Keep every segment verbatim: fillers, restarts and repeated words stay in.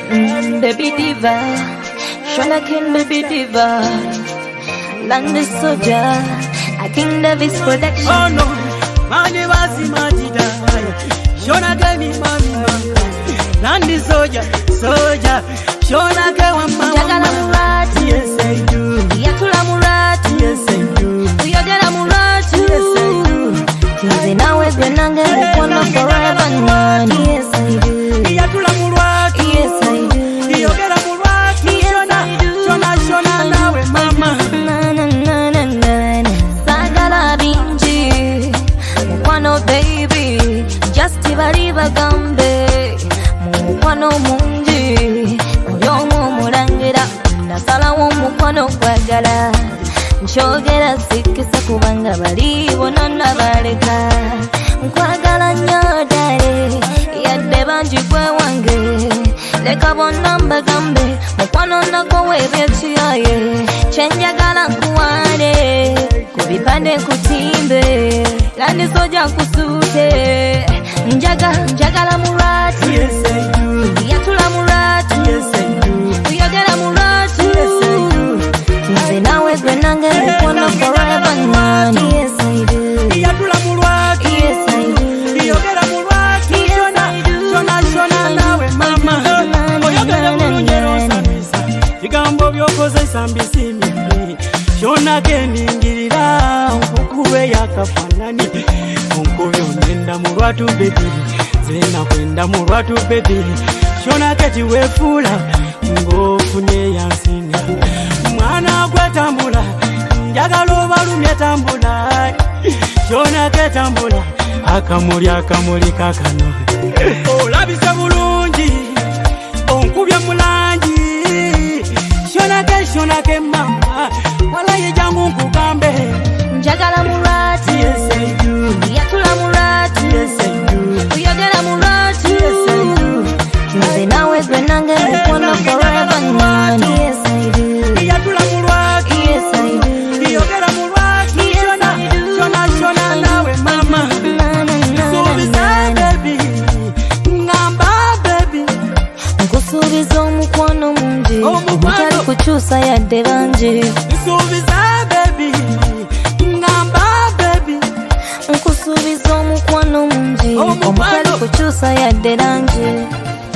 Mm, baby diva, Shona King baby diva, Landy Soldier, a King Davis production. Oh no, mani basi majida, Shona King mami mama, Landy Soldier, Soldier, Shona King wa mama. Jagala murati, yes I do. Yatula murati, yes I do. Uyogera murati, yes I do. Tize nawe gwenange mukono forever nani. Yes I do. Yatula murati, yes I do. Uyogera murati, Shona, Shona, Shona nawe mama. Na na na na na. Sagala binji, mukwano baby, just ibariba gambe, mukwano munji, oyomo mulangira, nasala wo mukwano kwagala. Nchogera sikisa kubanga bali bonana baleka, nkwagala nnyo dale, yadde banji gwe wange, leka bonna mbagambe, mukwano nako w'ebyekiyaye, kyenjagala nkuwaane, ku bipande nkutimbe, Landy Soldier nkusuute, njaga njagala murati, yes I do. yatula murati, yes I do. uyogera murati, yes I do. nze nawe gwenange mukono forever nani. Yes I do. Yatula murati, Yes I do. Uyogera murati, Shona, Shona, Shona nawe mama. Oyogera mulunjero nsambisa, bigambo byokozesa mbisimbi. Shona geningirira, nkukube yakafanani. Onkubyo nenda murwatu baby, zena kwenda murwatu baby. Shona keti wefula, ngofune yansina. Mwana gwetambula, njagala obalumye tambula. Shona ketambula, akamuli akamuli kakano. Olabise bulungi, onkubye mulangi. Shona ke Shona ke mama, wala yejangu nkugambe. Njagala murati, Yes I do. yatula murati, Yes I do. uyogera murati, Yes I do. nze nawe gwenange mukono forever nani. Yes I do. Yatula murwati, Yes I do. yogera murwati. Yes, Shona, I do. Shona, Shona nawe mama. Na, na, na, Subiza na, na. baby, ngamba baby. Nkusuubiza omukwano mungi, Omukwano. omutali kukyusa yadde bangi. Subiza baby, ngamba baby. Nkusuubiza omukwano mungi, Omukwano. omutali kukyusa yadde langi.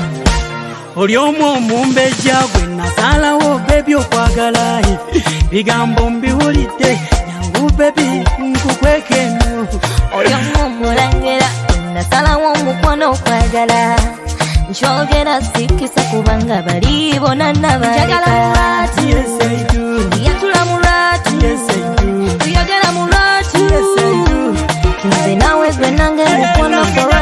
Oli omu omumbejja gwe nasalawo baby okwagala. Bigambo mbiwulidde, nyangu baby nkukweke eno. Oyo mumulangira, nasalawo omukwano okwagala. Nkyogera sikisa kubanga bali bonana baleka. Njagala murati, Yes I do. yatula murati, Yes I do. uyogera murati, Yes I do. nze nawe gwenange mukwano forever.